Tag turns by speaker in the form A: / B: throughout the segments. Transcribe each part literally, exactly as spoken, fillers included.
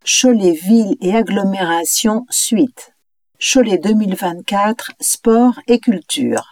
A: Cholet Ville et Agglomération Suite. Cholet deux mille vingt-quatre, Sport et Culture.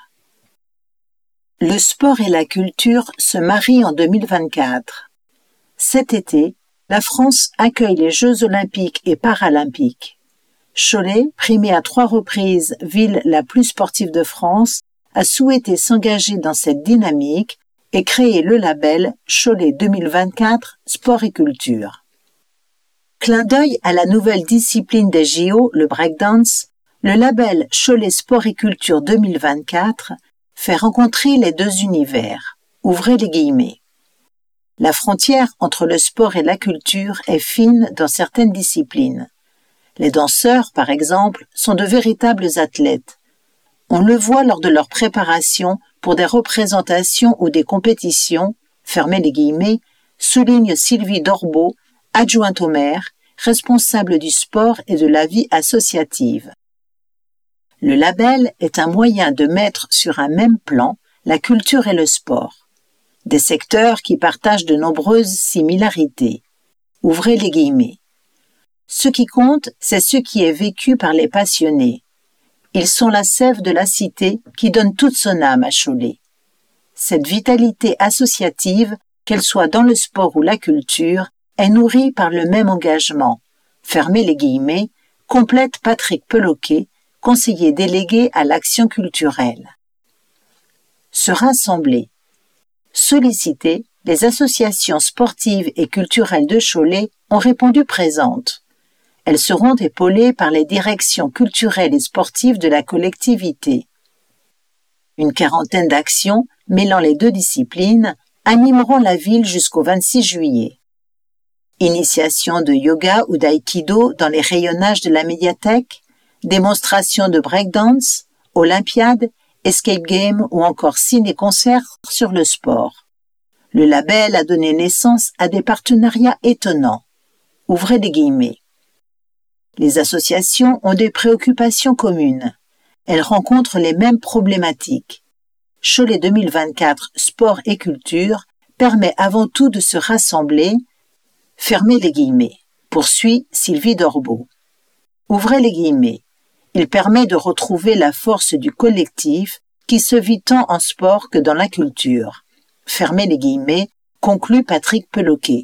A: Le sport et la culture se marient en deux mille vingt-quatre. Cet été, la France accueille les Jeux olympiques et paralympiques. Cholet, primée à trois reprises ville la plus sportive de France, a souhaité s'engager dans cette dynamique et créer le label Cholet deux mille vingt-quatre Sport et Culture. Clin d'œil à la nouvelle discipline des J O, le breakdance, le label Cholet Sport et Culture deux mille vingt-quatre fait rencontrer les deux univers. Ouvrez les guillemets. La frontière entre le sport et la culture est fine dans certaines disciplines. Les danseurs, par exemple, sont de véritables athlètes. On le voit lors de leur préparation pour des représentations ou des compétitions, fermez les guillemets, souligne Sylvie Dorbeau, adjointe au maire, responsable du sport et de la vie associative. Le label est un moyen de mettre sur un même plan la culture et le sport, des secteurs qui partagent de nombreuses similarités. Ouvrez les guillemets. Ce qui compte, c'est ce qui est vécu par les passionnés. Ils sont la sève de la cité qui donne toute son âme à Cholet. Cette vitalité associative, qu'elle soit dans le sport ou la culture, est nourrie par le même engagement. Fermez les guillemets, complète Patrick Peloquet, conseiller délégué à l'action culturelle. Se rassembler. Solliciter, les associations sportives et culturelles de Cholet ont répondu présentes. Elles seront épaulées par les directions culturelles et sportives de la collectivité. Une quarantaine d'actions, mêlant les deux disciplines, animeront la ville jusqu'au vingt-six juillet. Initiation de yoga ou d'aïkido dans les rayonnages de la médiathèque, démonstration de breakdance, olympiade, escape game ou encore ciné-concert sur le sport. Le label a donné naissance à des partenariats étonnants. Ouvrez des guillemets. Les associations ont des préoccupations communes. Elles rencontrent les mêmes problématiques. Cholet deux mille vingt-quatre Sport et Culture permet avant tout de se rassembler. Fermez les guillemets. Poursuit Sylvie Dorbeau. Ouvrez les guillemets. Il permet de retrouver la force du collectif qui se vit tant en sport que dans la culture. Fermez les guillemets, conclut Patrick Peloquet.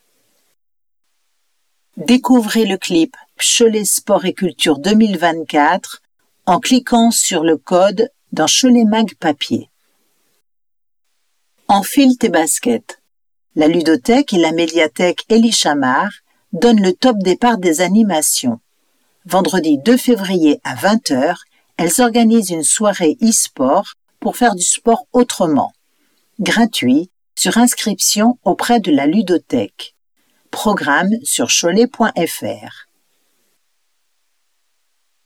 A: Découvrez le clip Cholet Sport et Culture deux mille vingt-quatre en cliquant sur le code dans Cholet Mag Papier. Enfile tes baskets. La ludothèque et la médiathèque Élie Chamard donnent le top départ des animations. Vendredi deux février à vingt heures, elles organisent une soirée e-sport pour faire du sport autrement. Gratuit, sur inscription auprès de la ludothèque. Programme sur cholet point f r.